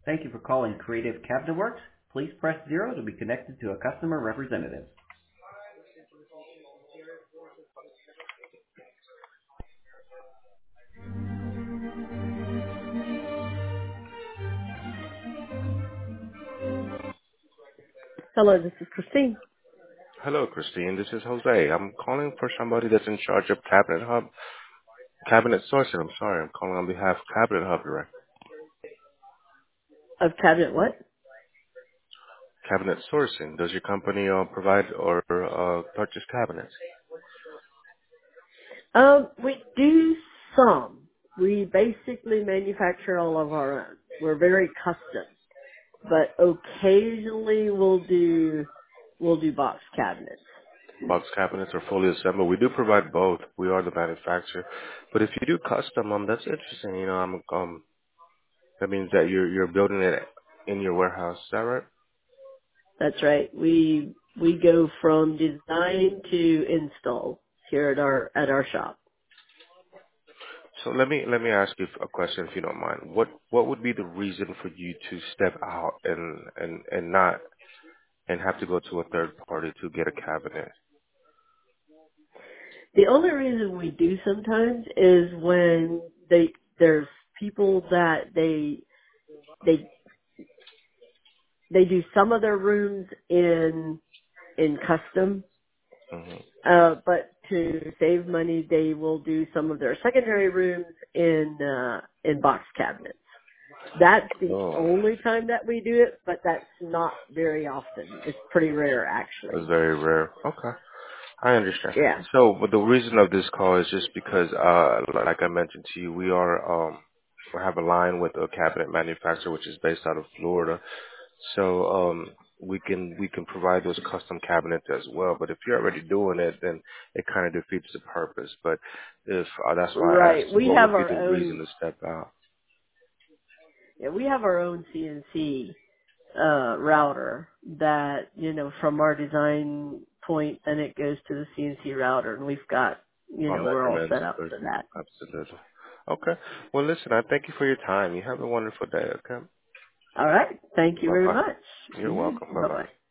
Thank you for calling Creative Cabinet Works. Please press 0 to be connected to a customer representative. Hello, this is Christine. Hello, Christine. This is Jose. I'm calling for somebody that's in charge of Cabinet Sourcing. I'm sorry. I'm calling on behalf of Cabinet Hub Direct. Of Cabinet what? Cabinet Sourcing. Does your company provide or purchase cabinets? We do some. We basically manufacture all of our own. We're very custom, but occasionally we'll do box cabinets. Box cabinets or fully assembled? We do provide both. We are the manufacturer. But if you do custom, that's interesting. That means that you're building it in your warehouse. Is that right? That's right. We go from design to install here at our shop. So let me ask you a question, if you don't mind. What would be the reason for you to step out and not and have to go to a third party to get a cabinet? The only reason we do sometimes is when there's people that they they do some of their rooms in custom, Hmm. but to save money they will do some of their secondary rooms in box cabinets. That's the Oh, only time that we do it, but that's not very often. It's pretty rare actually. that's very rare. Okay, I understand. Yeah. So, but the reason of this call is just because, like I mentioned to you, we have a line with a cabinet manufacturer which is based out of Florida. So, we can provide those custom cabinets as well. But if you're already doing it, then it kind of defeats the purpose. But if that's why I Right. asked you, We what have would be our the reason own to step out? yeah, we have our own CNC router that, from our design point, then it goes to the CNC router, and we've got, On we're all measurements, set up but for that. absolutely. Okay. Well, listen, I thank you for your time. You have a wonderful day, okay? All right. Thank you very Bye-bye. much. You're welcome. Bye Bye-bye. bye.